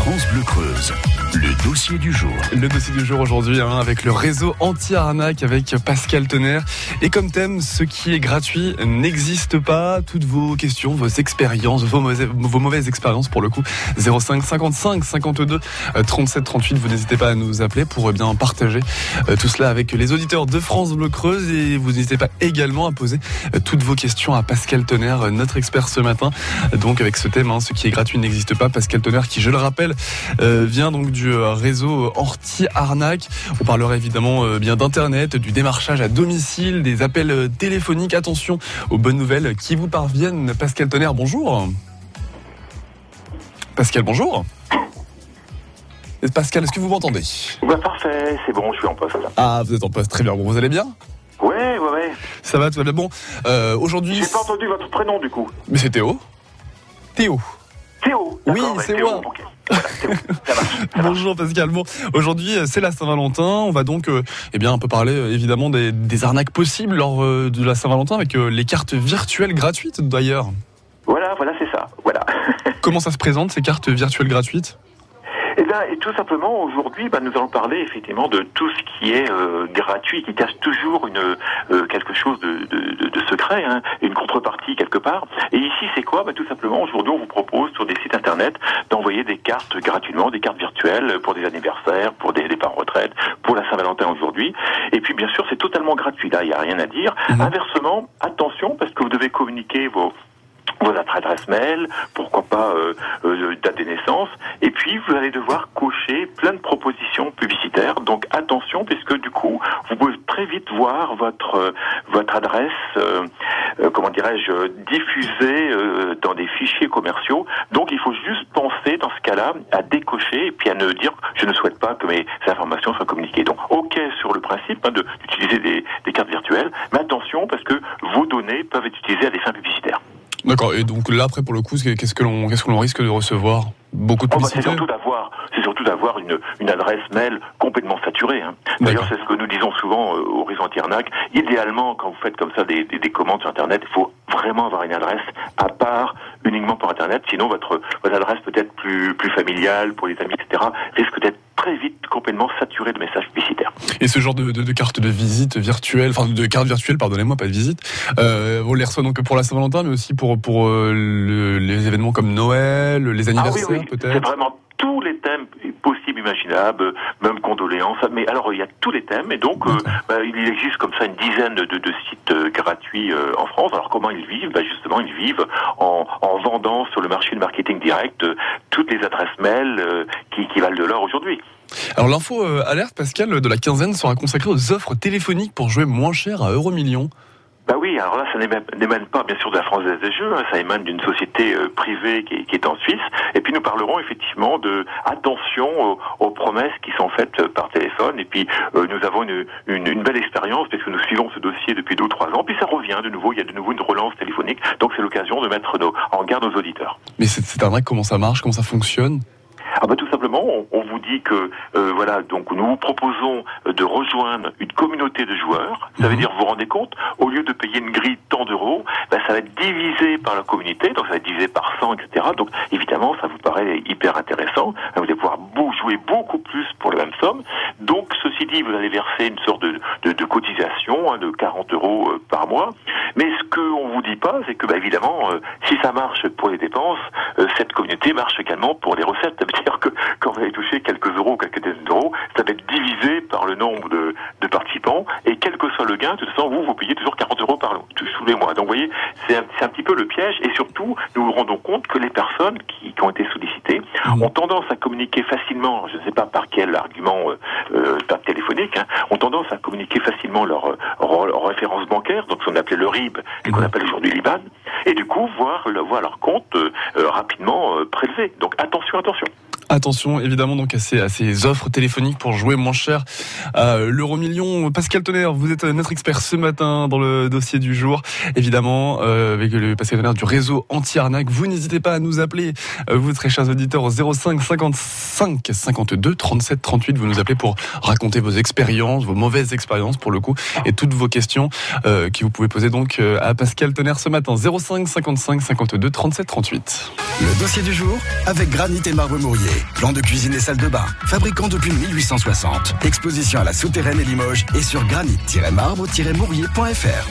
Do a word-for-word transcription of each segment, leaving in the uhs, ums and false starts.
France Bleu Creuse, le dossier du jour. Le dossier du jour aujourd'hui hein, avec le réseau anti-arnaque avec Pascal Tonnerre. Et comme thème, ce qui est gratuit n'existe pas. Toutes vos questions, vos expériences, vos mauvaises, vos mauvaises expériences pour le coup. zéro cinq cinquante-cinq cinquante-deux trente-sept trente-huit. Vous n'hésitez pas à nous appeler pour bien partager tout cela avec les auditeurs de France Bleu Creuse. Et vous n'hésitez pas également à poser toutes vos questions à Pascal Tonnerre, notre expert ce matin. Donc avec ce thème, hein, ce qui est gratuit n'existe pas. Pascal Tonnerre qui, je le rappelle, euh, vient donc du réseau anti-arnaque. On parlera évidemment euh, bien d'internet, du démarchage à domicile, des appels téléphoniques. Attention aux bonnes nouvelles qui vous parviennent. Pascal Tonnerre, bonjour. Pascal, bonjour. Pascal, est-ce que vous m'entendez ? Bah parfait, c'est bon, je suis en poste. Ah, vous êtes en poste, très bien. Bon, vous allez bien ? Ouais, ouais, ouais. Ça va, tout va bien. Bon, euh, aujourd'hui... J'ai pas entendu votre prénom du coup. Mais c'est Théo. Théo. Théo. Oui, bah, c'est Théo, moi. Okay. Voilà, Théo. Ça va, ça Bonjour Pascal. Bon, aujourd'hui c'est la Saint-Valentin. On va donc, euh, eh bien, un peu parler euh, évidemment des, des arnaques possibles lors euh, de la Saint-Valentin avec euh, les cartes virtuelles gratuites d'ailleurs. Voilà, voilà, c'est ça. Voilà. Comment ça se présente ces cartes virtuelles gratuites ? Eh bien, et tout simplement, aujourd'hui, bah, nous allons parler effectivement de tout ce qui est euh, gratuit, qui cache toujours une euh, quelque chose de, de, de, de secret, hein, une contrepartie quelque part. Et ici, c'est quoi ? Bah, tout simplement, aujourd'hui, on vous propose sur des sites internet d'envoyer des cartes gratuitement, des cartes virtuelles pour des anniversaires, pour des départs en retraite, pour la Saint-Valentin aujourd'hui. Et puis, bien sûr, c'est totalement gratuit. Là, il n'y a rien à dire. Mmh. Inversement, attention, parce que vous devez communiquer vos vos adresses mail, pourquoi pas euh, euh, date de naissance, et puis vous allez devoir cocher plein de propositions publicitaires. Donc attention, puisque du coup, vous pouvez très vite voir votre euh, votre adresse, euh, euh, comment dirais-je, diffusée euh, dans des fichiers commerciaux. Donc il faut juste penser dans ce cas-là à décocher et puis à ne dire je ne souhaite pas que mes informations soient communiquées. Donc ok sur le principe hein, de, d'utiliser des, des cartes virtuelles, mais attention parce que vos données peuvent être utilisées à des fins publicitaires. D'accord. Et donc là, après, pour le coup, qu'est-ce que l'on, qu'est-ce que l'on risque de recevoir ? Beaucoup de publicité ? Oh bah c'est surtout d'avoir, c'est surtout d'avoir une, une adresse mail complètement saturée. Hein. D'ailleurs, D'accord. C'est ce que nous disons souvent euh, au réseau anti-arnaque. Idéalement, quand vous faites comme ça des, des, des commandes sur Internet, il faut vraiment avoir une adresse à part uniquement pour Internet. Sinon, votre, votre adresse peut-être plus, plus familiale pour les amis, et cetera, risque d'être très vite complètement saturée de messages publicitaires. Et ce genre de, de, de carte de visite virtuelle, enfin de carte virtuelle, pardonnez-moi, pas de visite, euh, on les reçoit donc pour la Saint-Valentin, mais aussi pour, pour euh, le, les événements comme Noël, les anniversaires ah oui, oui. peut-être. C'est vraiment tous les thèmes possibles, imaginables, même condoléances. Mais alors, il y a tous les thèmes, et donc, euh, bah, il existe comme ça une dizaine de, de sites euh, gratuits euh, en France. Alors, comment ils vivent ? Bah, justement, ils vivent en, en vendant sur le marché du marketing direct euh, toutes les adresses mail euh, qui, qui valent de l'or aujourd'hui. Alors, l'info euh, alerte, Pascal, de la quinzaine sera consacrée aux offres téléphoniques pour jouer moins cher à Euromillions. Bah oui, alors là, ça n'émane pas bien sûr de la Française des Jeux, hein, ça émane d'une société euh, privée qui est, qui est en Suisse. Et puis nous parlerons effectivement de attention aux, aux promesses qui sont faites par téléphone. Et puis euh, nous avons une, une, une belle expérience puisque nous suivons ce dossier depuis deux ou trois ans. Puis ça revient de nouveau, il y a de nouveau une relance téléphonique. Donc c'est l'occasion de mettre nos, en garde nos auditeurs. Mais c'est, c'est arnaque, comment ça marche, comment ça fonctionne ? Ah bah tout simplement, on, on vous dit que euh, voilà, donc nous vous proposons de rejoindre une communauté de joueurs. Ça veut dire, vous vous rendez compte, au lieu de payer une grille de tant d'euros, bah, ça va être divisé par la communauté, donc ça va être divisé par cent, et cetera. Donc évidemment, ça vous paraît hyper intéressant. Vous allez pouvoir jouer beaucoup plus pour la même somme. Donc ceci dit, vous allez verser une sorte de, de, de cotisation hein, de quarante euros euh, par mois. Mais ce qu'on vous dit pas, c'est que bah, évidemment, euh, si ça marche pour les dépenses, euh, cette communauté marche également pour les recettes. C'est-à-dire que quand vous allez toucher quelques euros ou quelques dizaines d'euros, ça va être divisé par le nombre de, de participants, et quel que soit le gain, de toute façon, vous, vous payez toujours quarante euros par tous les mois. Donc vous voyez, c'est un, c'est un petit peu le piège, et surtout, nous nous rendons compte que les personnes qui, qui ont été sollicitées mmh. ont tendance à communiquer facilement, je ne sais pas par quel argument euh, euh, téléphonique, hein, ont tendance à communiquer facilement leur, leur, leur référence bancaire, donc ce qu'on appelait le R I B, et qu'on appelle aujourd'hui l'I B A N, et du coup, voir, voir leur compte euh, rapidement euh, prélevé. Donc attention, attention. Attention évidemment donc à ces, à ces offres téléphoniques pour jouer moins cher à l'Euromillion. Pascal Tonnerre, vous êtes notre expert ce matin dans le dossier du jour. Évidemment, euh, avec le Pascal Tonnerre du réseau anti-arnaque. Vous n'hésitez pas à nous appeler, euh, vous très chers auditeurs, au zéro cinq cinquante-cinq cinquante-deux trente-sept trente-huit. Vous nous appelez pour raconter vos expériences, vos mauvaises expériences pour le coup, et toutes vos questions euh, que vous pouvez poser donc euh, à Pascal Tonnerre ce matin. zéro cinq cinquante-cinq cinquante-deux trente-sept trente-huit. Le dossier du jour avec Granit et Marbre Mourier. Plan de cuisine et salle de bain. Fabricant depuis mille huit cent soixante. Exposition à la Souterraine et Limoges et sur granit tiret marbre tiret mourier point f r.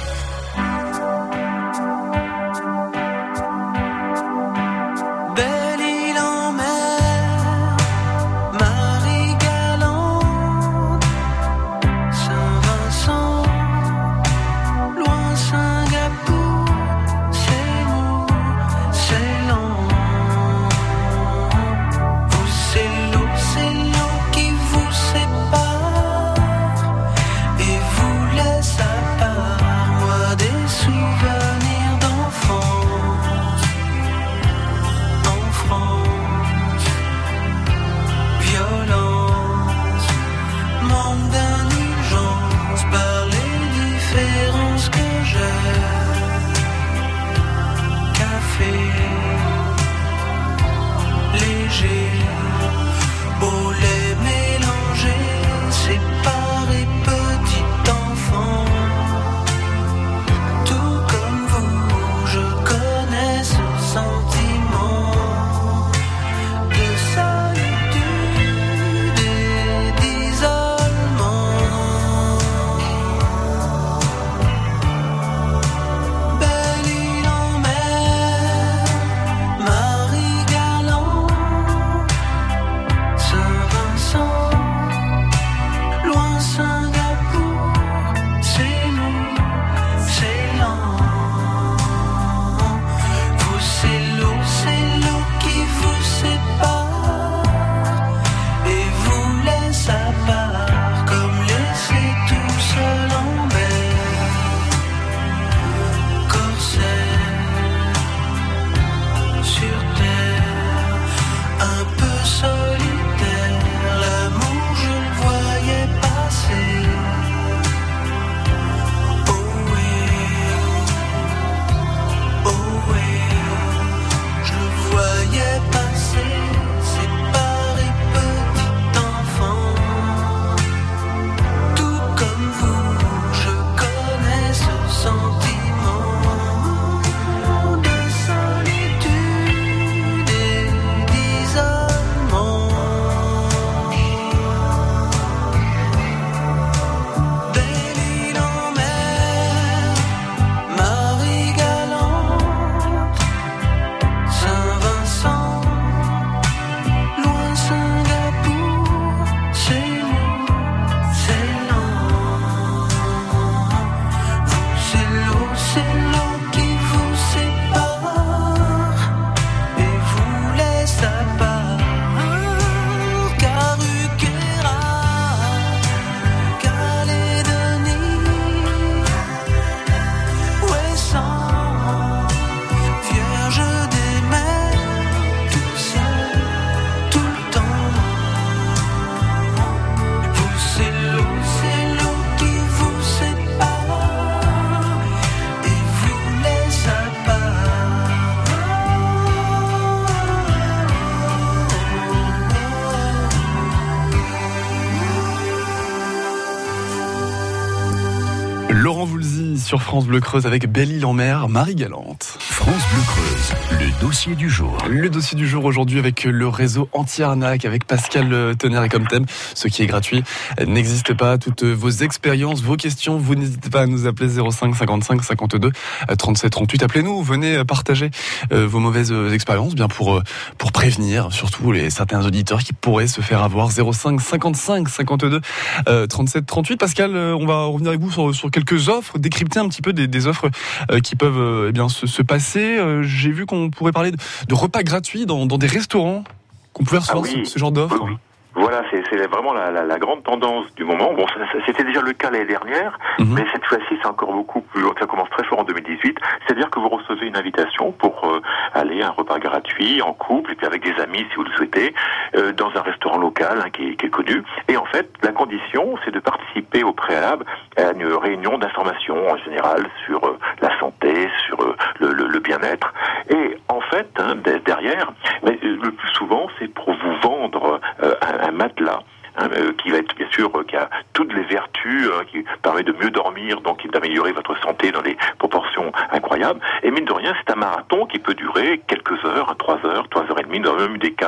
Laurent Voulzy sur France Bleu Creuse avec Belle-Île-en-Mer, Marie Galante. France Bleu Creuse, le dossier du jour. Le dossier du jour aujourd'hui avec le réseau anti-arnaque, avec Pascal Tonnerre et comme thème, ce qui est gratuit n'existe pas. Toutes vos expériences, vos questions, vous n'hésitez pas à nous appeler zéro cinq cinquante-cinq cinquante-deux trente-sept trente-huit. Appelez-nous, venez partager vos mauvaises expériences, bien pour pour prévenir surtout les certains auditeurs qui pourraient se faire avoir. Zéro cinq cinquante-cinq cinquante-deux trente-sept trente-huit. Pascal, on va revenir avec vous sur, sur quelques offres, décrypter un petit peu des, des offres qui peuvent eh bien se, se passer. J'ai vu qu'on pourrait parler de, de repas gratuits dans, dans des restaurants, qu'on pouvait recevoir ah oui. ce, ce genre d'offres. Oui, oui. Voilà, c'est, c'est vraiment la, la, la grande tendance du moment. Bon, ça, ça, c'était déjà le cas l'année dernière, mmh. mais cette fois-ci, c'est encore beaucoup plus. Ça commence très fort en deux mille dix-huit. C'est-à-dire que vous recevez une invitation pour euh, aller à un repas gratuit en couple et puis avec des amis, si vous le souhaitez, euh, dans un restaurant local hein, qui, est, qui est connu. Et en fait, la condition, c'est de participer au préalable à une réunion d'information en général sur euh, la santé, sur euh, le, le, le bien-être. Et en fait, hein, derrière, mais, euh, le plus souvent, c'est pour vous vendre euh, un un matelas hein, euh, qui va être bien sûr euh, qui a toutes les vertus euh, qui permet de mieux dormir, donc d'améliorer votre santé dans des proportions incroyables. Et mine de rien, c'est un marathon qui peut durer quelques heures, hein, trois heures, trois heures et demie. Dans même des cas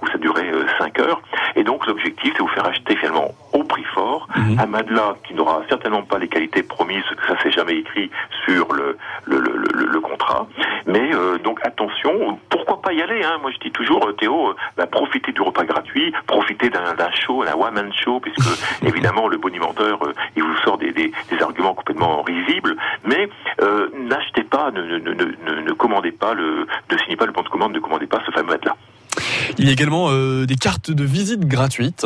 où ça durait euh, cinq heures. Et donc l'objectif, c'est de vous faire acheter finalement au prix fort mmh. un matelas qui n'aura certainement pas les qualités promises, parce que ça c'est jamais écrit sur le le, le, le, le contrat. Mais euh, donc attention, pourquoi pas y aller, hein. Moi je dis toujours, euh, Théo, euh, bah, profitez du repas gratuit, profitez d'un, d'un show, d'un one-man show, puisque évidemment le bonimenteur, euh, il vous sort des, des, des arguments complètement risibles, mais euh, n'achetez pas, ne, ne, ne, ne, ne commandez pas, le, ne signez pas le bon de commande, ne commandez pas ce fameux matelas. Il y a également euh, des cartes de visite gratuites.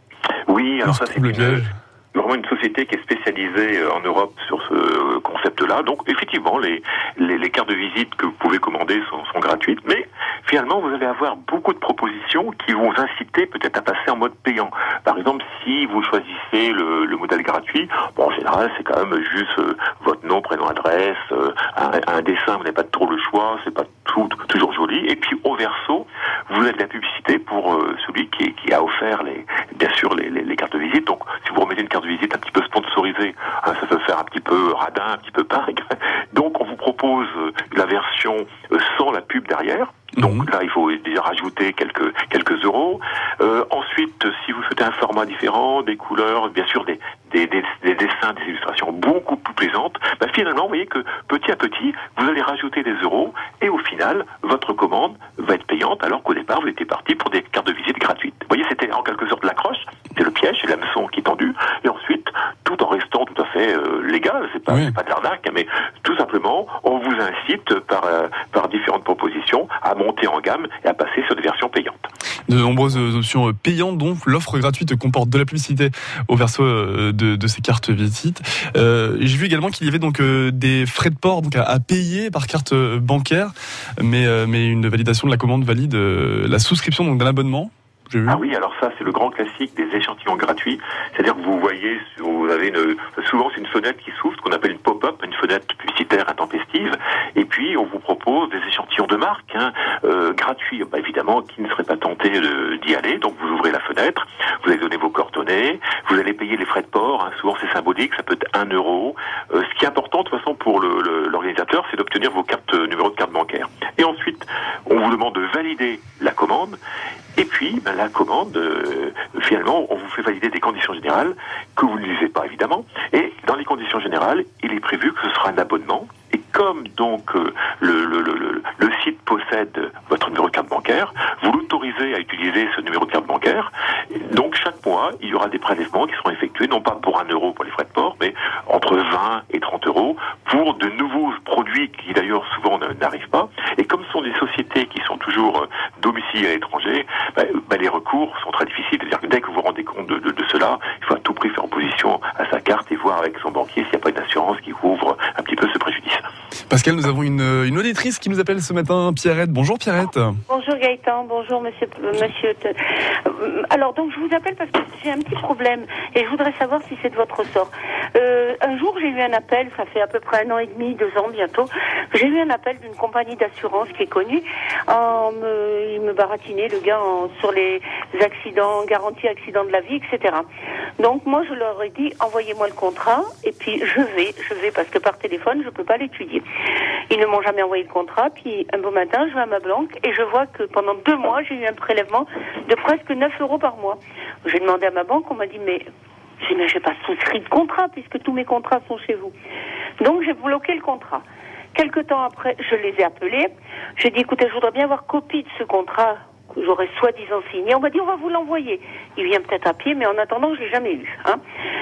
Oui, alors ça c'est une, vraiment une société qui est spécialisée en Europe sur ce concept-là. Donc effectivement, les, les, les cartes de visite que vous pouvez commander sont, sont gratuites, mais finalement vous allez avoir beaucoup de propositions qui vont vous inciter peut-être à passer en mode payant. Par exemple, si vous choisissez le, le modèle gratuit, bon, en général c'est quand même juste euh, votre nom, prénom, adresse, euh, un, un dessin, vous n'avez pas trop le choix, c'est pas tout, toujours joli. Et puis au verso, vous avez de la publicité pour euh, celui qui, qui a offert les, bien sûr les, les, les cartes de visite. Donc si vous remettez une carte de visite un petit peu sponsorisée, hein, ça peut faire un petit peu radin, un petit peu pingre. Donc on vous propose la version sans la pub derrière. Donc mmh. là, il faut déjà rajouter quelques quelques euros. Euh, ensuite, si vous souhaitez un format différent, des couleurs, bien sûr des des, des, des dessins, des illustrations beaucoup plus plaisantes, bah finalement, vous voyez que petit à petit, vous allez rajouter des euros et au final, votre commande va être payante, alors qu'au départ, vous étiez parti pour des cartes de visite gratuites. Vous voyez, c'était en quelque sorte l'accroche, c'est le piège, c'est l'hameçon qui est tendu, et ensuite, tout en restant tout à fait euh, légal, c'est pas, oui. c'est pas de l'arnaque, mais tout simplement, on vous incite par euh, par différentes propositions à monter en gamme et à passer sur des versions payantes. De nombreuses options payantes, donc l'offre gratuite comporte de la publicité au verso de, de ces cartes visites. Euh, j'ai vu également qu'il y avait donc euh, des frais de port donc à, à payer par carte bancaire, mais euh, mais une validation de la commande valide euh, la souscription donc d'un abonnement. Ah oui, alors ça c'est le grand classique des échantillons gratuits, c'est-à-dire que vous voyez, vous avez une, souvent c'est une fenêtre qui s'ouvre, ce qu'on appelle une pop-up, une fenêtre publicitaire intempestive, et puis on vous propose des échantillons de marque, hein, euh, gratuits, bah, évidemment, qui ne serait pas tenté de, d'y aller, donc vous ouvrez la fenêtre, vous allez donner vos coordonnées, vous allez payer les frais de port, hein, souvent c'est symbolique, ça peut être un euro. Euh, ce qui est important de toute façon pour le, le, l'organisateur, c'est d'obtenir vos cartes, numéros de carte bancaire. Et ensuite, on vous demande de valider la commande. Et puis, ben, la commande, euh, finalement, on vous fait valider des conditions générales que vous ne lisez pas, évidemment. Et dans les conditions générales, il est prévu que ce sera un abonnement. Et comme donc euh, le, le, le, le site possède votre numéro de carte bancaire, vous l'autorisez à utiliser ce numéro de carte bancaire. Donc chaque mois, il y aura des prélèvements qui seront effectués, non pas pour un euro pour les frais de port, mais entre vingt et trente euros pour de nouveaux produits qui d'ailleurs souvent n'arrivent pas. Et comme ce sont des sociétés qui sont toujours domiciliées à l'étranger, bah, bah, les recours sont très difficiles. C'est-à-dire que dès que vous vous rendez compte de, de, de cela, il faut à tout prix faire opposition à sa carte et voir avec son banquier s'il n'y a pas une assurance qui couvre un petit peu ce préjudice. Pascal, nous avons une, une auditrice qui nous appelle ce matin, Pierrette. Bonjour Pierrette. Bonjour Gaëtan, bonjour monsieur. monsieur Alors donc je vous appelle parce que j'ai un petit problème et je voudrais savoir si c'est de votre ressort. Euh, un jour j'ai eu un appel, ça fait à peu près un an et demi, deux ans bientôt, j'ai eu un appel d'une compagnie d'assurance qui est connue. En me, il me baratinait le gars en, sur les accidents, garantie accident de la vie, et cetera. Donc moi je leur ai dit envoyez-moi le contrat et puis je vais, je vais parce que par téléphone je peux pas l'étudier. Ils ne m'ont jamais envoyé le contrat, puis un beau matin, je vais à ma banque et je vois que pendant deux mois, j'ai eu un prélèvement de presque neuf euros par mois. J'ai demandé à ma banque, on m'a dit, mais je n'ai pas souscrit de contrat puisque tous mes contrats sont chez vous. Donc j'ai bloqué le contrat. Quelque temps après, je les ai appelés. J'ai dit, écoutez, je voudrais bien avoir copie de ce contrat que j'aurais soi-disant signé. On m'a dit, on va vous l'envoyer. Il vient peut-être à pied, mais en attendant, je l'ai jamais eu. Hein.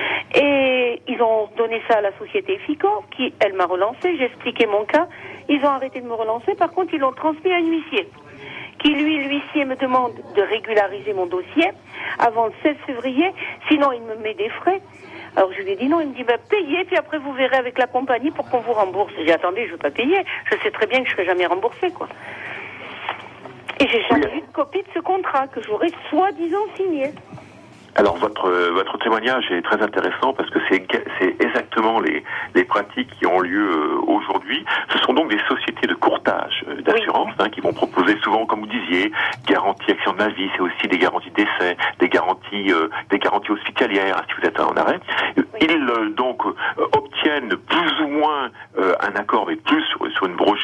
Et ils ont donné ça à la société FICO, qui, elle, m'a relancé. J'ai expliqué mon cas. Ils ont arrêté de me relancer. Par contre, ils l'ont transmis à un huissier, qui, lui, l'huissier me demande de régulariser mon dossier avant le seize février. Sinon, il me met des frais. Alors je lui ai dit non, il me dit bah, payez, puis après vous verrez avec la compagnie pour qu'on vous rembourse. J'ai dit attendez, je ne veux pas payer. Je sais très bien que je ne serai jamais remboursé, quoi. Et j'ai jamais eu de copie de ce contrat que j'aurais soi-disant signé. Alors votre votre témoignage est très intéressant parce que c'est c'est exactement les les pratiques qui ont lieu euh, aujourd'hui. Ce sont donc des sociétés de courtage euh, d'assurance, oui. hein, qui vont proposer souvent, comme vous disiez, garantie action de la vie. C'est aussi des garanties d'essai, des garanties euh, des garanties hospitalières hein, si vous êtes en arrêt. Oui. Ils euh, donc euh, obtiennent plus ou moins euh, un accord, mais plus sur, sur une brochure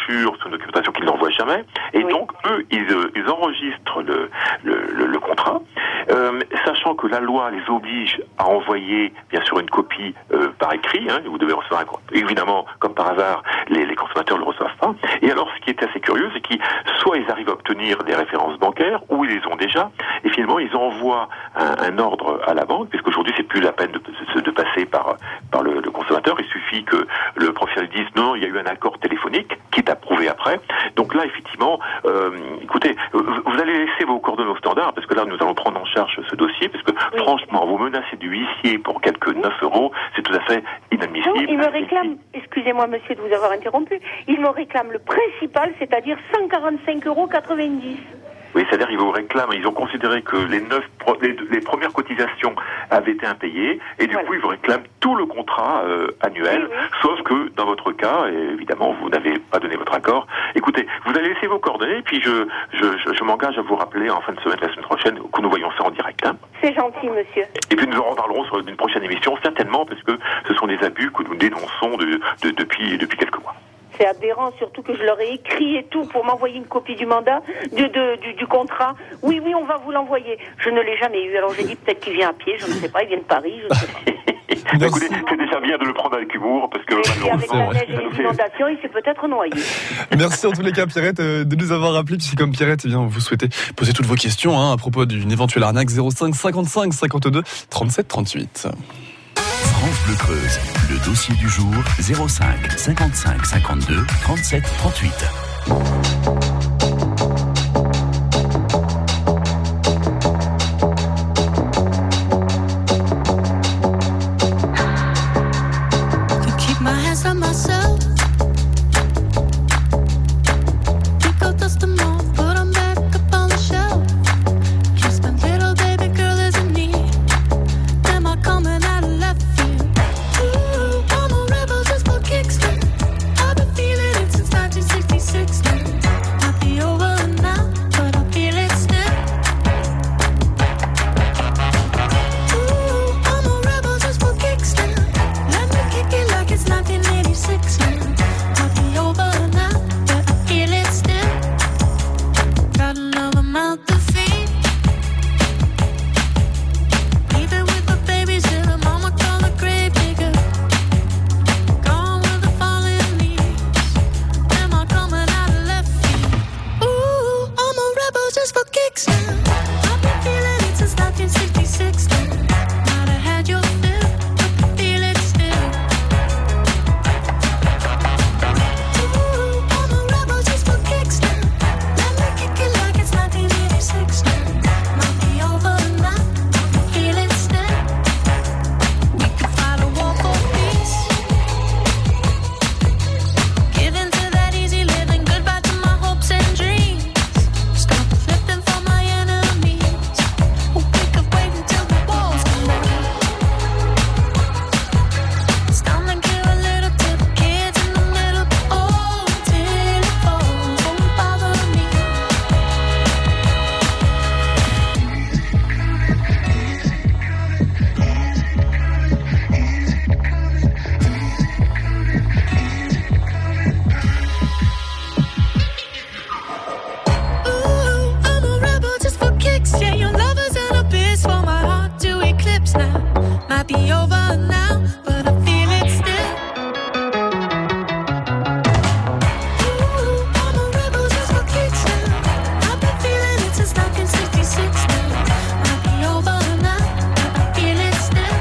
brochure, sur une documentation qu'ils n'envoient jamais. Et Oui. donc, eux, ils, euh, ils enregistrent le, le, le, le contrat, euh, sachant que la loi les oblige à envoyer, bien sûr, une copie euh, par écrit. Hein, vous devez recevoir un contrat. Évidemment, comme par hasard, les, les consommateurs ne le reçoivent pas. Et alors, ce qui est assez curieux, c'est qu'ils, soit ils arrivent à obtenir des références bancaires, ou ils les ont déjà, et finalement, ils envoient un, un ordre à la banque, puisqu'aujourd'hui, c'est plus la peine de, de, de passer par, par le, le consommateur. Il suffit que le professionnel dise non, il y a eu un accord téléphonique qui est approuvé après. Donc là, effectivement, euh, écoutez, vous allez laisser vos coordonnées au standard, parce que là, nous allons prendre en charge ce dossier, parce que Oui. franchement, vous menacez du huissier pour quelques neuf euros, c'est tout à fait inadmissible. Non, il me réclame, excusez-moi monsieur de vous avoir interrompu, il me réclame le principal, c'est-à-dire cent quarante-cinq euros quatre-vingt-dix. Oui, c'est-à-dire ils vous réclament, ils ont considéré que les neuf pro- les, les premières cotisations avaient été impayées, et du Voilà. coup ils vous réclament tout le contrat euh, annuel, Oui, oui. sauf que dans votre cas, et évidemment vous n'avez pas donné votre accord. Écoutez, vous allez laisser vos coordonnées, puis je, je, je, je m'engage à vous rappeler en fin de semaine, la semaine prochaine, que nous voyons ça en direct. Hein. C'est gentil monsieur. Et puis nous en reparlerons sur une prochaine émission, certainement, parce que ce sont des abus que nous dénonçons de, de, depuis, depuis quelques mois. C'est aberrant, surtout que je leur ai écrit et tout pour m'envoyer une copie du mandat, de, de, du, du contrat. Oui, oui, on va vous l'envoyer. Je ne l'ai jamais eu. Alors j'ai dit peut-être qu'il vient à pied, je ne sais pas, il vient de Paris, je ne sais pas. Merci. Écoutez, c'est déjà bien de le prendre avec humour, parce que Et puis avec c'est la vrai. neige et ça nous les fait- inondations, il s'est peut-être noyé. Merci en tous les cas, Pierrette, euh, de nous avoir appelé. Puis c'est comme Pierrette, eh bien, vous souhaitez poser toutes vos questions hein, à propos d'une éventuelle arnaque. zéro cinq cinquante-cinq cinquante-deux trente-sept trente-huit. France Bleu Creuse, le dossier du jour zéro cinq cinquante-cinq cinquante-deux trente-sept trente-huit. To keep my hands on myself. Pick up dust them off, put 'em back up on the shelf. Just a little baby girl isn't need. Am I coming out of left field? Ooh, I'm a rebel just for kicks. I've been feeling it since nineteen sixty-six. Might be over now, but I feel it still. Ooh, I'm a rebel just for kicks. Let me kick it like it's nineteen eighty-six. Might be over now, but I feel it still. Got another mouth to feed. Even with the babies in the mama call a grave digger. Gone with the falling leaves. Am I coming out of left field? Ooh, I'm a rebel just for kicks now. I've been feeling it since nineteen sixty-six. Might have had your fill, but I feel it still. Ooh, I'm a rebel just for kicks now. Let me kick it like it's nineteen eighty-six. Might be over now, but I feel it still. We could fight a war for peace. Give in to that easy living, goodbye to my hopes and dreams. Stop flipping for my enemies. We could wait until the walls come down. It's time to give a little to the kids in the middle. Oh, till it falls, won't bother me. Ooh, I'm a rebel just for kicks. Yeah, your love is an abyss for my heart to eclipse now. Might be over now, but I feel it still. Ooh, I'm a rebel just for kicks now. I've been feeling it since nineteen sixty-six now. Might be over now, but I feel it still.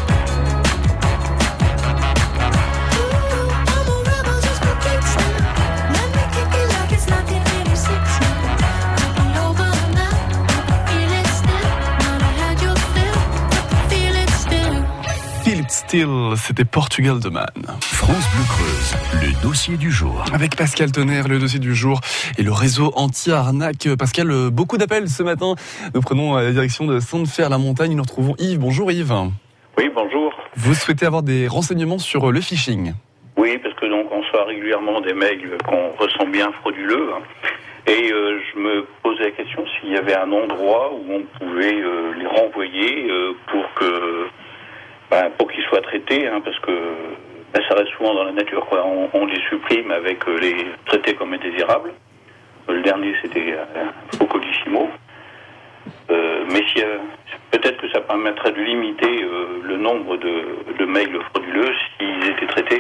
Ooh, I'm a rebel just for kicks now. Let me kick it like it's nineteen eighty-six now. Might be over now, but I feel it still. Might have had your fill, but I feel it still. Feel It Still, c'était Portugal de Man. France Bleu Creuse, le dossier du jour. Avec Pascal Tonnerre, le dossier du jour et le réseau anti-arnaque. Pascal, euh, beaucoup d'appels ce matin. Nous prenons la direction de Sainte-Fer-la-Montagne. Nous retrouvons Yves. Bonjour Yves. Oui, bonjour. Vous souhaitez avoir des renseignements sur le phishing. Oui, parce que donc on reçoit régulièrement des mails qu'on ressent bien frauduleux. Hein. Et euh, je me posais la question s'il y avait un endroit où on pouvait euh, les renvoyer euh, pour que, ben, pour qu'ils soient traités, hein, parce que ben, ça reste souvent dans la nature, quoi. On, on les supprime avec euh, les traités comme indésirables. Le dernier, c'était euh, Fukushima. Euh, mais si, euh, peut-être que ça permettrait de limiter euh, le nombre de, de mails frauduleux s'ils étaient traités.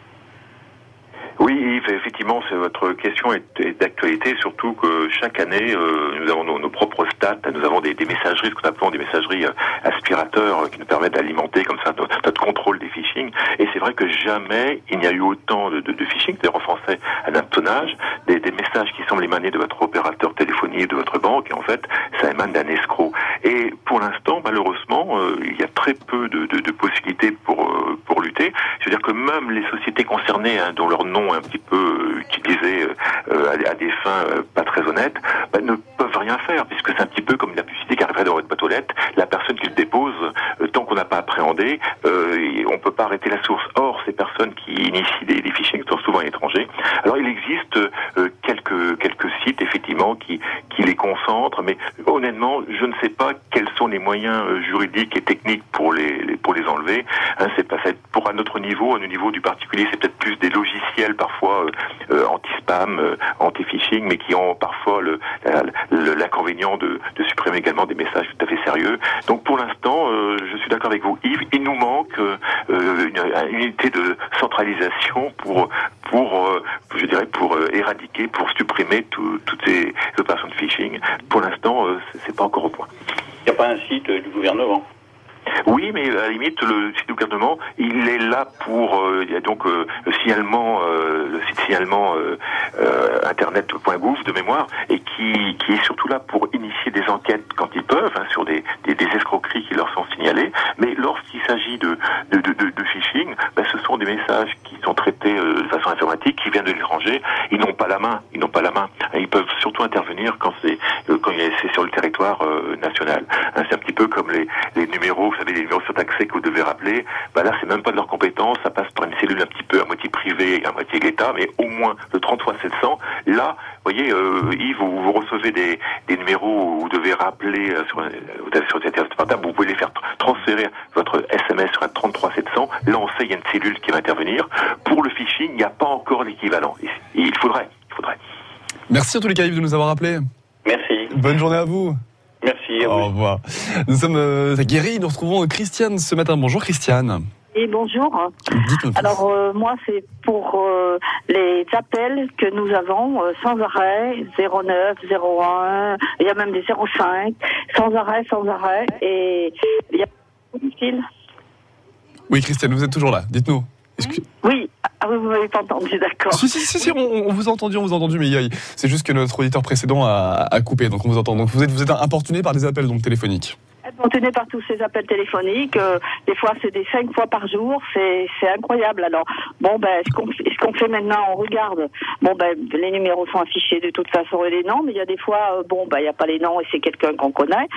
Oui, Yves, effectivement, c'est, votre question est, est d'actualité, surtout que chaque année, euh, nous avons nos, nos propres stats, nous avons des, des messageries, ce qu'on appelle des messageries euh, aspirateurs, euh, qui nous permettent d'alimenter comme ça notre, notre contrôle des phishing. Et c'est vrai que jamais il n'y a eu autant de, de, de phishing, c'est-à-dire en français un hameçonnage, des, des messages qui semblent émaner de votre opérateur téléphonique, de votre banque, et en fait, ça émane d'un escroc. Et pour l'instant, malheureusement, euh, il y a très peu de, de, de possibilités pour, euh, pour lutter. Je veux dire que même les sociétés concernées, hein, dont leur nom un petit peu euh, utilisé euh, à, à des fins euh, pas très honnêtes, bah, ne peuvent rien faire, puisque c'est un petit peu comme la publicité qui arriverait dans votre boîte aux lettres. La personne qui le dépose, euh, tant qu'on n'a pas appréhendé, euh, on ne peut pas arrêter la source. Or, ces personnes qui initient des, des phishing sont souvent étrangers. Alors, il existe euh, quelques quelques sites, effectivement, qui, qui les concentrent, mais honnêtement, je ne sais pas quels sont les moyens euh, juridiques et techniques pour les, les pour les enlever. Hein, c'est pas ça. Pour un autre niveau, au niveau du particulier, c'est peut-être plus des logiciels parfois euh, euh, anti-spam, euh, anti-phishing, mais qui ont parfois le, la, le, l'inconvénient de, de supprimer également des messages tout à fait sérieux. Donc pour l'instant, euh, je suis d'accord avec vous, Yves, il nous manque euh, une, une unité de centralisation pour pour euh, je dirais pour euh, éradiquer, pour supprimer tout, toutes ces opérations de phishing. Pour l'instant, euh, c'est, c'est pas encore au point. Il n'y a pas un site euh, du gouvernement? Oui, mais à la limite, le site du gouvernement, il est là pour... Euh, il y a donc euh, le signalement, euh, le site signalement euh, euh, internet point gouv de mémoire, et qui, qui est surtout là pour initier des enquêtes quand ils peuvent, hein, sur des, des, des escroqueries qui leur sont signalées. Mais lorsqu'il s'agit de, de, de, de, de phishing, ben, ce sont des messages qui sont traités euh, de façon informatique, qui viennent de l'étranger. Ils n'ont pas la main, ils n'ont pas la main. Ils peuvent surtout intervenir quand c'est, euh, quand c'est sur le territoire euh, national. Hein, c'est un petit peu comme les, les numéros, vous savez, les numéros surtaxés que vous devez rappeler, bah là, c'est même pas de leur compétence, ça passe par une cellule un petit peu à moitié privée et à moitié l'État, mais au moins le trente-trois sept cents, là, vous voyez, euh, Yves, vous, vous recevez des, des numéros où vous devez rappeler euh, sur, euh, sur votre téléphone portable, vous pouvez les faire transférer votre S M S sur un trente-trois sept cents, là, on sait, il y a une cellule qui va intervenir. Pour le phishing, il n'y a pas encore l'équivalent. Et, et il faudrait, il faudrait. Merci en tous les cas, Yves, de nous avoir appelés. Merci. Bonne journée à vous. Merci. À vous. Au revoir. Nous sommes euh, à Guéry, nous retrouvons Christiane ce matin. Bonjour Christiane. Et bonjour. Dites-nous tout. Alors euh, moi c'est pour euh, les appels que nous avons euh, sans arrêt, zéro neuf, zéro un, il y a même des zéro cinq, sans arrêt, sans arrêt, et il y a beaucoup de fils. Oui Christiane, vous êtes toujours là, dites-nous. Que... Oui, ah, vous m'avez pas entendu, d'accord. Si, si, si, si on, on vous a entendu, on vous a entendu, mais il, c'est juste que notre auditeur précédent a, a coupé, donc on vous entend. Donc vous êtes, vous êtes importuné par des appels donc téléphoniques. Importuné par tous ces appels téléphoniques, euh, des fois c'est des cinq fois par jour, c'est, c'est incroyable. Alors, bon ben, ce qu'on, ce qu'on fait maintenant, on regarde. Bon ben, les numéros sont affichés de toute façon et les noms, mais il y a des fois, euh, bon ben, il n'y a pas les noms et c'est quelqu'un qu'on connaît.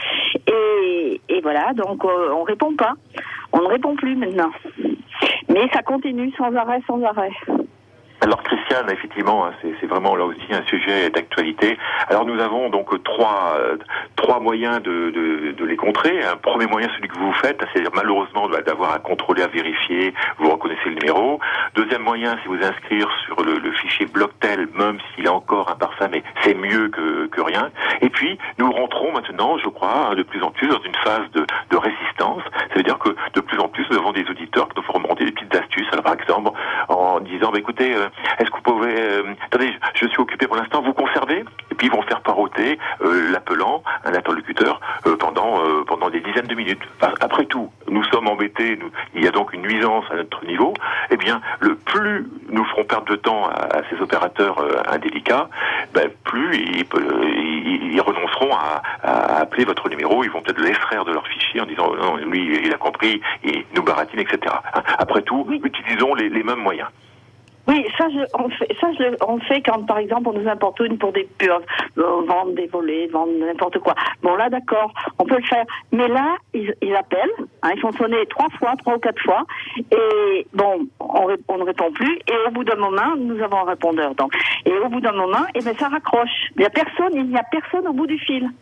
Et, et voilà, donc euh, on répond pas. On ne répond plus maintenant. Mais ça continue sans arrêt, sans arrêt. Alors Christiane, effectivement, hein, c'est, c'est vraiment là aussi un sujet d'actualité. Alors nous avons donc trois euh, trois moyens de, de, de les contrer. Un premier moyen, celui que vous faites, c'est malheureusement d'avoir à contrôler, à vérifier, vous reconnaissez le numéro. Deuxième moyen, c'est vous inscrire sur le, le fichier Blocktel, même s'il est encore imparfait, mais c'est mieux que, que rien. Et puis nous rentrons maintenant, je crois, de plus en plus dans une phase de, de résistance. Ça veut dire que de plus en plus, nous avons des auditeurs qui nous font remonter des petites astuces. Alors par exemple, en disant, bah, écoutez, euh, est-ce que vous pouvez... Euh, attendez, je, je suis occupé pour l'instant, vous conservez? Et puis ils vont faire paroter euh, l'appelant, un interlocuteur, euh, pendant euh, pendant des dizaines de minutes. Enfin, après tout, nous sommes embêtés, nous, il y a donc une nuisance à notre niveau. Eh bien, le plus nous ferons perdre de temps à, à ces opérateurs euh, indélicats, ben, plus ils, euh, ils, ils renonceront à, à appeler votre numéro. Ils vont peut-être l'extraire de leur fichier en disant non, lui, il a compris, il nous baratine, et cetera. Hein, après tout, oui. Utilisons les, les mêmes moyens. Oui, ça, je, on fait, ça je, on fait quand, par exemple, on nous importune pour des purs, euh, vendre des volets, vendre n'importe quoi. Bon, là, d'accord, on peut le faire. Mais là, ils, ils appellent, hein, ils font sonner trois fois, trois ou quatre fois, et bon, on, on ne répond plus, et au bout d'un moment, nous avons un répondeur, donc. Et au bout d'un moment, eh ben, ça raccroche. Il n'y a personne, il n'y a personne au bout du fil.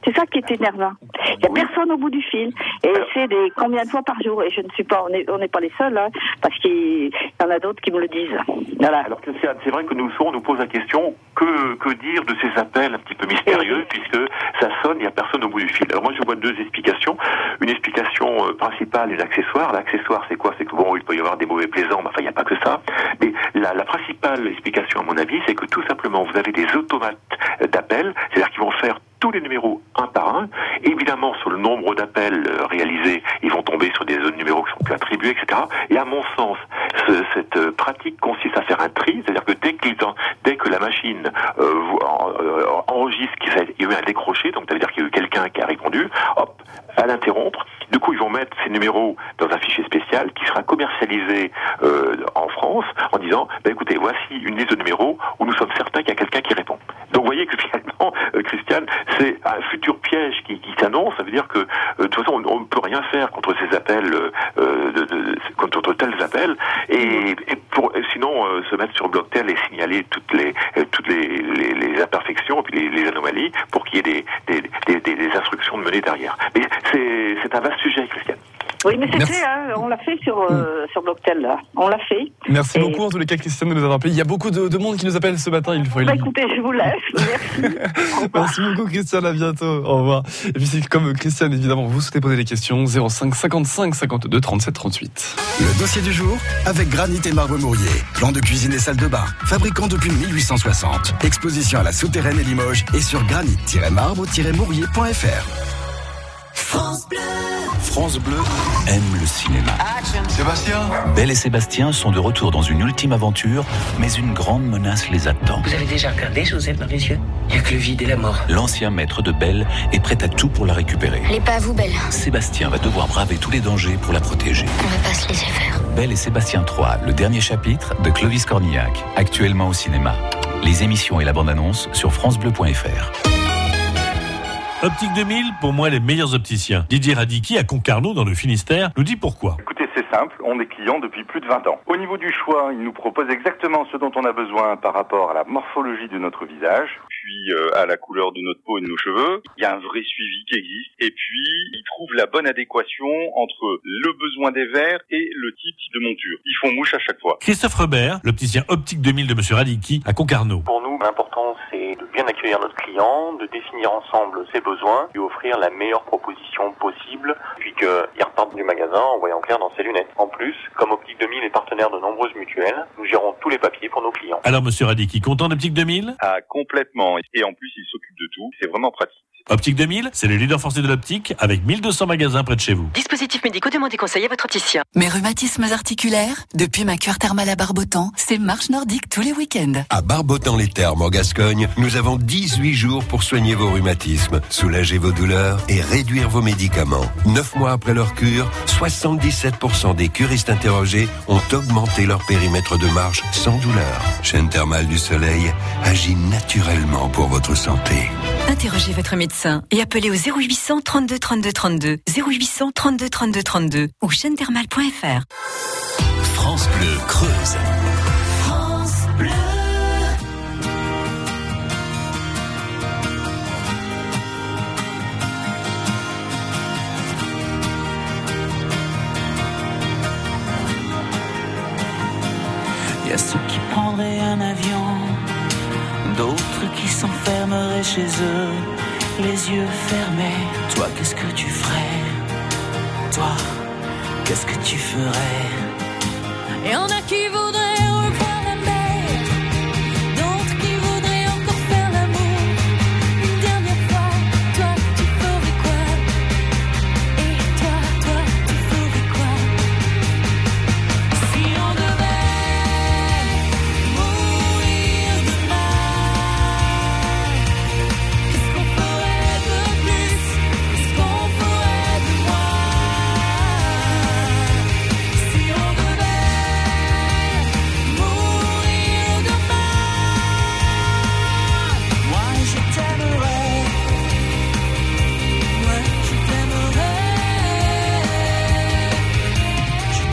C'est ça qui est énervant. Il n'y a Oui. personne au bout du fil. Et c'est des combien de fois par jour. Et je ne suis pas, on n'est on n'est pas les seuls, hein, parce qu'il y en a d'autres qui me le disent. Voilà. Alors Christiane, c'est vrai que nous souvent on nous pose la question, que, que dire de ces appels un petit peu mystérieux, puisque ça sonne, il n'y a personne au bout du fil. Alors moi je vois deux explications. Une explication euh, principale et l'accessoire. L'accessoire c'est quoi? C'est que bon, il peut y avoir des mauvais plaisants, mais enfin il n'y a pas que ça. Mais la, la principale explication à mon avis, c'est que tout simplement vous avez des automates d'appels, c'est-à-dire qu'ils vont faire tous les numéros un par un. Évidemment, sur le nombre d'appels euh, réalisés, ils vont tomber sur des euh, numéros qui sont plus attribués, et cetera. Et à mon sens, ce, cette euh, pratique consiste à faire un tri, c'est-à-dire que dès, qu'ils en- dès que la machine euh, vous- en- euh, enregistre qu'il y a eu un décroché, donc ça veut dire qu'il y a eu quelqu'un qui a répondu, hop, à l'interrompre. Du coup, ils vont mettre ces numéros dans un fichier spécial qui sera commercialisé euh, en France en disant, bah, écoutez, voici une liste de numéros où nous sommes certains qu'il y a quelqu'un qui répond. Donc, vous voyez que finalement, euh, Christiane, c'est un futur piège qui, qui s'annonce. Ça veut dire que, euh, de toute façon, on ne peut rien faire contre ces appels, euh, de, de, contre tels appels, et, et pour, sinon euh, se mettre sur Blocktel et signaler toutes les euh, toutes les, les, les imperfections et puis les, les anomalies pour qu'il y ait des, des, des, des, des instructions de mener derrière. Mais c'est, c'est un vaste sujet, Christiane. Oui, mais c'est Merci. fait, hein, on l'a fait sur, euh, sur Blocktel, là. On l'a fait. Merci Et- beaucoup en tous les cas, Christiane, de nous avoir appelé. Il y a beaucoup de, de monde qui nous appelle ce matin. Il faut Bah, écoutez, je vous laisse. Merci. Au revoir. Merci beaucoup, Christiane. À bientôt. Au revoir. Et puis, c'est comme Christiane, évidemment, vous souhaitez poser des questions. zéro cinq cinquante-cinq cinquante-deux trente-sept trente-huit. Le dossier du jour avec Granit et Marbre Mourier. Plan de cuisine et salle de bain. Fabricant depuis mille huit cent soixante. Exposition à la Souterraine et Limoges et sur granit tiret marbre tiret mourier point f r. France Bleu aime le cinéma. Sébastien, Belle et Sébastien sont de retour dans une ultime aventure, mais une grande menace les attend. Vous avez déjà regardé Joseph dans les yeux? Il n'y a que le vide et la mort. L'ancien maître de Belle est prêt à tout pour la récupérer. Elle est pas à vous, Belle. Sébastien va devoir braver tous les dangers pour la protéger. On va pas se laisser faire. Belle et Sébastien trois, le dernier chapitre de Clovis Cornillac, actuellement au cinéma. Les émissions et la bande-annonce sur francebleu point f r. Optique deux mille, pour moi, les meilleurs opticiens. Didier Radicki, à Concarneau, dans le Finistère, nous dit pourquoi. Écoutez, c'est simple, on est client depuis plus de vingt ans. Au niveau du choix, il nous propose exactement ce dont on a besoin par rapport à la morphologie de notre visage, puis euh, à la couleur de notre peau et de nos cheveux. Il y a un vrai suivi qui existe. Et puis, il trouve la bonne adéquation entre le besoin des verres et le type de monture. Ils font mouche à chaque fois. Christophe Robert, l'opticien Optique deux mille de Monsieur Radicki, à Concarneau. Pour nous, l'important, c'est de bien accueillir notre client, de définir ensemble ses besoins, lui offrir la meilleure proposition possible, puis qu'il reparte du magasin en voyant clair dans ses lunettes. En plus, comme Optique deux mille est partenaire de nombreuses mutuelles, nous gérons tous les papiers pour nos clients. Alors, Monsieur Radicki, content d'Optique deux mille? Ah, complètement. Et en plus, il s'occupe de tout. C'est vraiment pratique. Optique deux mille, c'est le leader français de l'optique, avec mille deux cents magasins près de chez vous. Dispositifs médicaux, demandez conseil à votre opticien. Mes rhumatismes articulaires, depuis ma cure thermale à Barbotan, c'est marche nordique tous les week-ends. À Barbotan-les-Thermes en Gascogne, nous avons dix-huit jours pour soigner vos rhumatismes, soulager vos douleurs et réduire vos médicaments. Neuf mois après leur cure, soixante-dix-sept pour cent des curistes interrogés ont augmenté leur périmètre de marche sans douleur. Chaîne thermale du soleil agit naturellement pour votre santé. Interrogez votre médecin et appelez au zéro huit cents trente-deux trente-deux trente-deux, zéro huit cents trente-deux trente-deux trente-deux ou chaîne thermale point f r. France Bleu Creuse. France Bleu. Il y a ceux qui prendraient un avion, d'autres qui s'enfermeraient chez eux, les yeux fermés. Toi, qu'est-ce que tu ferais? Toi, qu'est-ce que tu ferais? Et on a qui voudraient revoir la mer, d'autres qui voudraient encore faire l'amour une dernière fois. Toi, tu ferais quoi? Et toi, toi, tu ferais quoi? Si on devait mourir demain, qu'est-ce qu'on ferait de plus? Qu'est-ce qu'on ferait de moins? Si on devait mourir demain, moi je t'aimerais, moi je t'aimerais, je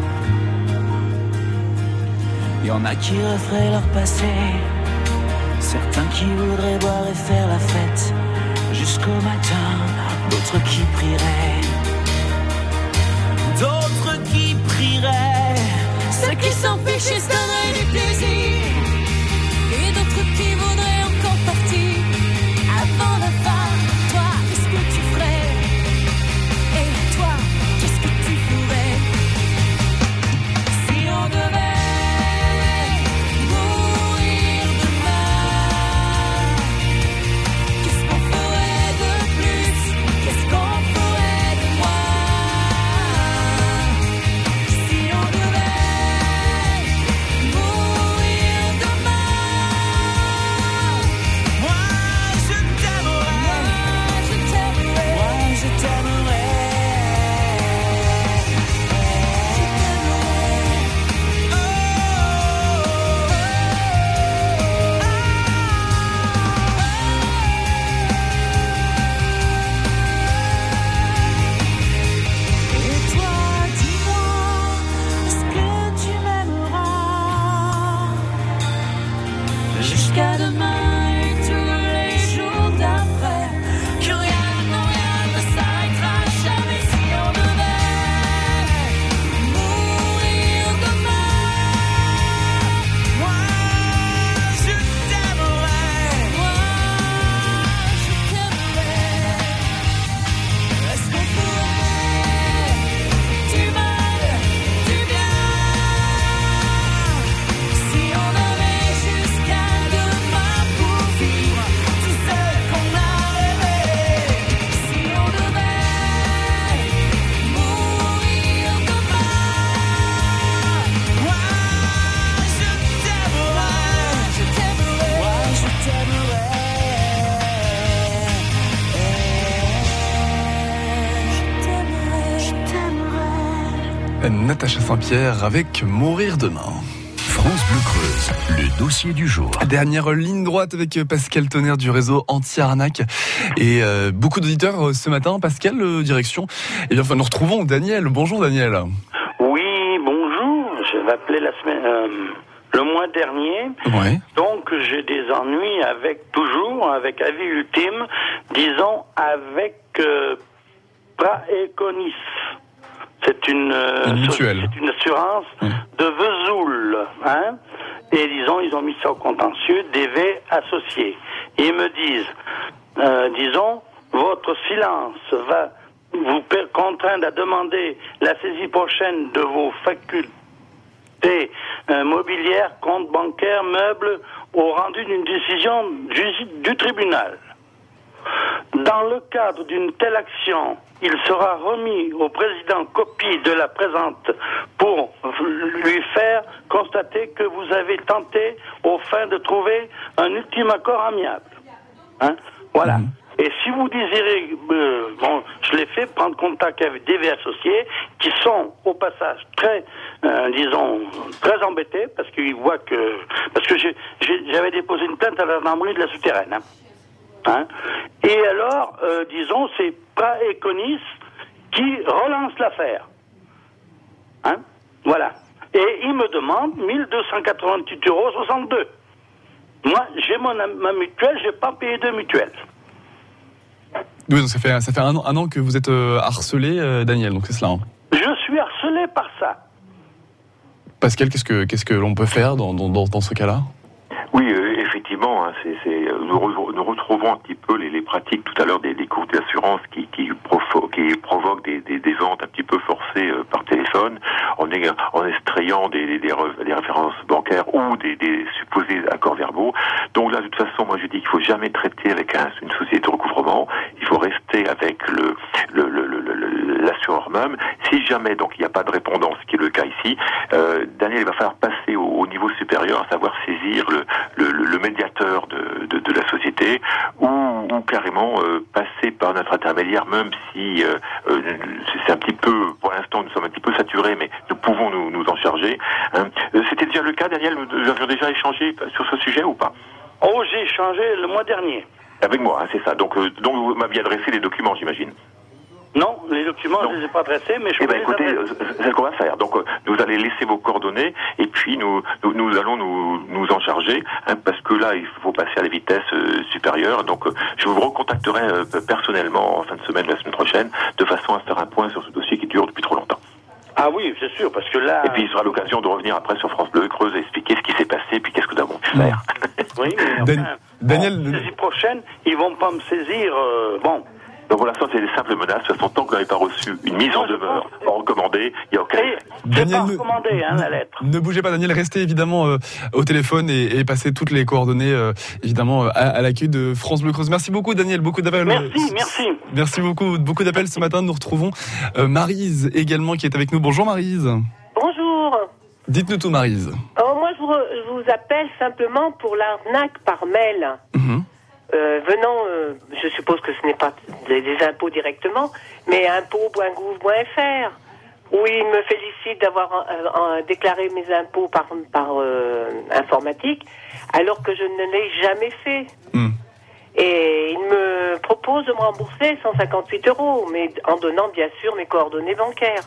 t'aimerais. Il y en a qui referaient leur passé Certains qui voudraient boire et faire la fête jusqu'au matin, d'autres qui prieraient, d'autres qui prieraient. Ceux qui s'en fichent et se donneraient du plaisir, et d'autres qui voudraient encore partir avant la fin. Toi, qu'est-ce que tu ferais? Et toi, qu'est-ce que tu ferais? Si on devait mourir demain, qu'est-ce qu'on ferait de plus? Qu'est-ce qu'on ferait de moins? Si on devait mourir demain, moi je t'aimerais, moi je t'aimerais, moi je t'aimerais, je t'aimerais. Et toi, dis-moi, est-ce que tu m'aimeras jusqu'à demain et tous les jours d'après? Que rien, non rien ne s'arrêtera jamais si on devait mourir demain. Moi, je t'aimerais, moi, je t'aimerais. Est-ce qu'on ferait du mal, du bien, si on avait jusqu'à demain pour vivre tout ce qu'on a rêvé? Si on devait mourir demain, moi je t'aimerais, je t'aimerais, moi je t'aimerais, je t'aimerais. Natacha Saint-Pierre avec Mourir demain. France Bleu Creuse, le dossier du jour. Dernière ligne droite avec Pascal Tonnerre du réseau anti-arnaque. Et euh, beaucoup d'auditeurs euh, ce matin. Pascal, euh, direction. Et bien, enfin, nous retrouvons Daniel. Bonjour Daniel. Oui, bonjour. Je m'appelais la semaine, euh, le mois dernier. Ouais. Donc j'ai des ennuis avec toujours avec avis ultime, disons avec euh, Praeconis. C'est une, euh, Une mutuelle. c'est une assurance de Vesoul, hein. Et disons ils ont mis ça au contentieux D V associés. Et ils me disent, euh, disons, votre silence va vous per- contraindre à demander la saisie prochaine de vos facultés euh, mobilières, comptes bancaires, meubles, au rendu d'une décision du, du tribunal. Dans le cadre d'une telle action, il sera remis au président copie de la présente pour lui faire constater que vous avez tenté aux fins de trouver un ultime accord amiable. Hein? Voilà. Mmh. Et si vous désirez, euh, bon, je l'ai fait, prendre contact avec D V associés, qui sont au passage très, euh, disons, très embêtés, parce qu'ils voient que, parce que j'ai, j'ai, j'avais déposé une plainte à la gendarmerie de la souterraine. Hein. Hein? Et alors, euh, disons, c'est Praeconis qui relance l'affaire. Hein? Voilà. Et il me demande mille deux cent quatre-vingt-huit euros soixante-deux. Moi, j'ai mon, ma mutuelle, j'ai pas payé de mutuelle. Oui, donc ça fait, ça fait un, an, un an que vous êtes euh, harcelé, euh, Daniel, donc c'est cela. Hein. Je suis harcelé par ça. Pascal, qu'est-ce que, qu'est-ce que l'on peut faire dans, dans, dans ce cas-là? Oui, euh, effectivement, hein, c'est, c'est, nous, re, nous retrouvons un petit peu les, les pratiques tout à l'heure des, des courtiers d'assurance qui, qui, profo, qui provoquent des, des, des ventes un petit peu forcées euh, par téléphone, en, en extrayant des, des, des, des références bancaires ou des, des supposés accords verbaux. Donc là, de toute façon, moi je dis qu'il faut jamais traiter avec un, une société de recouvrement. Il faut rester avec le, le, le, le, le l'assureur même. Si jamais donc il n'y a pas de répondance, ce qui est le cas ici, euh, Daniel, il va falloir passer au, au niveau supérieur, à savoir saisir le Le, le, le médiateur de, de, de la société ou, ou carrément euh, passer par notre intermédiaire, même si euh, euh, c'est un petit peu, pour l'instant nous sommes un petit peu saturés, mais nous pouvons nous, nous en charger. Hein. C'était déjà le cas, Daniel, nous avions déjà échangé sur ce sujet ou pas? Oh, j'ai échangé le mois dernier. Avec moi, hein, c'est ça. Donc, euh, donc vous m'aviez adressé les documents, j'imagine. Non, les documents, je ne les ai pas adressés, mais je Eh peux ben les écoutez, adresser. euh, c'est ce qu'on va faire. Donc euh, vous allez laisser vos coordonnées et puis nous nous, nous allons nous nous en charger hein, parce que là il faut passer à la vitesse euh, supérieure. Donc euh, je vous recontacterai euh, personnellement en fin de semaine, la semaine prochaine, de façon à faire un point sur ce dossier qui dure depuis trop longtemps. Ah oui, c'est sûr, parce que là... Et puis il sera l'occasion de revenir après sur France Bleu Creuse et expliquer ce qui s'est passé et puis qu'est-ce que nous avons pu faire. Oui, mais Dan- enfin, Daniel, bon, la saisie prochaine, ils vont pas me saisir... euh, bon... Donc pour l'instant c'est des simples menaces. De toute façon, tant que vous n'avez pas reçu une mise en demeure recommandée, il n'y a aucun Et effet. c'est Daniel, pas ne- recommandé, hein, la lettre. Ne bougez pas, Daniel, restez évidemment euh, au téléphone et, et passez toutes les coordonnées euh, évidemment euh, à, à l'accueil de France Bleu Creuse. Merci beaucoup, Daniel, beaucoup d'appels. Merci, merci. Merci beaucoup, beaucoup d'appels ce matin. Nous retrouvons euh, Maryse également qui est avec nous. Bonjour Maryse. Bonjour. Dites-nous tout, Maryse. Alors moi, je vous, re- je vous appelle simplement pour l'arnaque par mail. Mhm. Euh, venant, euh, je suppose que ce n'est pas des, des impôts directement, mais impôts point gouv point f r, où ils me félicitent d'avoir euh, euh, déclaré mes impôts par, par euh, informatique, alors que je ne l'ai jamais fait. Mm. Et ils me proposent de me rembourser cent cinquante-huit euros, mais en donnant bien sûr mes coordonnées bancaires.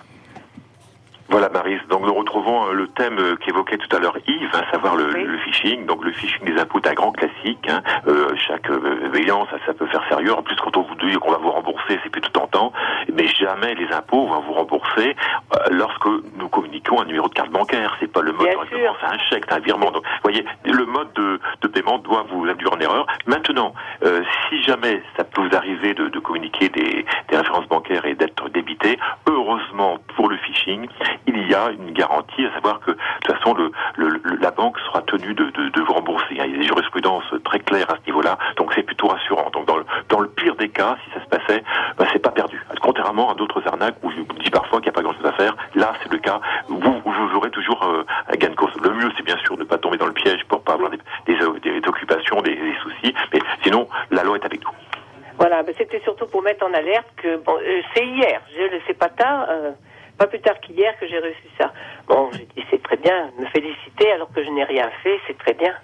Voilà Maryse, donc nous retrouvons euh, le thème euh, qu'évoquait tout à l'heure Yves, à savoir le, Oui. le phishing. Donc le phishing des impôts est un grand classique. Hein. Euh, chaque euh, veillant, ça, ça peut faire sérieux. En plus, quand on vous dit qu'on va vous rembourser, c'est plutôt tentant. Mais jamais les impôts vont vous rembourser euh, lorsque nous communiquons un numéro de carte bancaire. C'est pas le mode Bien de règlement, c'est un chèque, c'est un virement. Donc, vous voyez, le mode de, de paiement doit vous induire en erreur. Maintenant, euh, si jamais ça peut vous arriver de, de communiquer des, des références bancaires et d'être débité, heureusement pour le phishing, il y a une garantie, à savoir que de toute façon le, le, le- la banque sera tenue de, de, de vous rembourser. Il y a des jurisprudences très claires à ce niveau-là, donc c'est plutôt rassurant. Donc dans le, dans le pire des cas, si ça se passait, ben, c'est pas perdu. Contrairement à d'autres arnaques où je vous dis parfois qu'il n'y a pas grand-chose à faire, là c'est le cas où vous, où vous aurez toujours euh, un gain de cause. Le mieux c'est bien sûr de ne pas tomber dans le piège pour pas avoir des, des, des, des occupations, des, des soucis, mais sinon la loi est avec nous. Voilà, ben c'était surtout pour mettre en alerte que, bon, euh, c'est hier, je le sais pas tard, euh, pas plus tard qu'hier que j'ai reçu ça. Bon, j'ai dit c'est très bien, me féliciter alors que je n'ai rien fait, c'est très bien.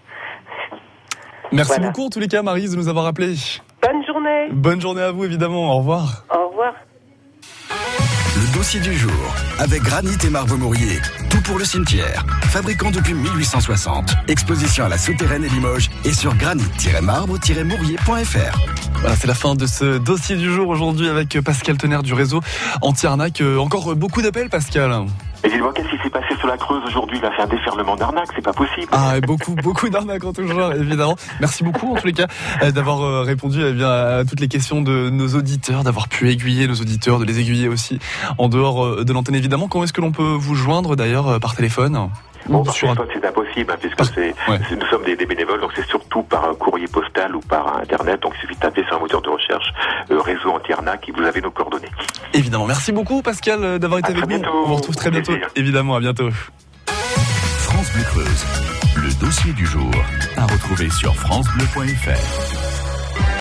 Merci Voilà. beaucoup en tous les cas, Maryse, de nous avoir appelés. Bonne journée. Bonne journée à vous, évidemment. Au revoir. Au revoir. Le dossier du jour, avec granit et marbre Mourier. Tout pour le cimetière. Fabricant depuis mille huit cent soixante. Exposition à la Souterraine et Limoges et sur granit tiret marbre tiret mourier point f r. Voilà, c'est la fin de ce dossier du jour aujourd'hui avec Pascal Tonnerre du réseau anti-arnaque. Euh, encore beaucoup d'appels, Pascal. Et dis-moi, qu'est-ce qui s'est passé sur la Creuse aujourd'hui? Il a fait un déferlement d'arnaques, c'est pas possible. Ah, et beaucoup, beaucoup d'arnaques en tout genre, évidemment. Merci beaucoup, en tous les cas, euh, d'avoir euh, répondu eh bien, à toutes les questions de nos auditeurs, d'avoir pu aiguiller nos auditeurs, de les aiguiller aussi en dehors euh, de l'antenne, évidemment. Comment est-ce que l'on peut vous joindre, d'ailleurs, euh, par téléphone? Bon, par téléphone, c'est impossible, hein, puisque c'est, c'est- nous sommes des, des bénévoles, donc c'est surtout par un courrier postal ou par Internet. Donc il suffit de taper sur un moteur de recherche euh, réseau anti-arnaque et vous avez nos coordonnées. Évidemment. Merci beaucoup, Pascal, euh, d'avoir été À avec très nous. bientôt. On vous retrouve très bientôt, Plaisir. évidemment. À bientôt. France Bleu Creuse, le dossier du jour, à retrouver sur francebleu point f r.